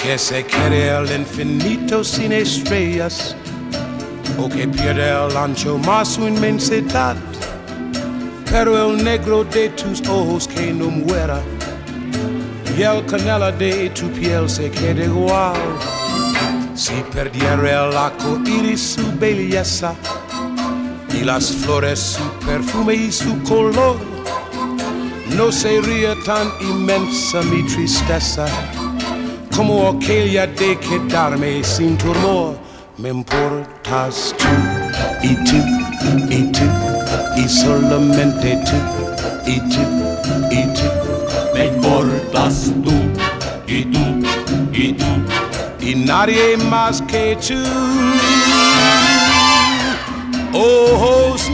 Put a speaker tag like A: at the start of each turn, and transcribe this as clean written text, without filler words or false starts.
A: que se quiere el infinito sin estrellas, o que pierde el ancho más su inmensidad, pero el negro de tus ojos que no muera, y el canela de tu piel se queda igual. Si perdiera el arco iris su belleza, y las flores su perfume y su color, no sería tan inmensa mi tristeza como aquella de quedarme sin tu amor. Me importas tú, y tú, y tú, y solamente tú, y tú, y tú.
B: Me importas tú, y tú, y tú,
A: y nadie más que tú. Ojos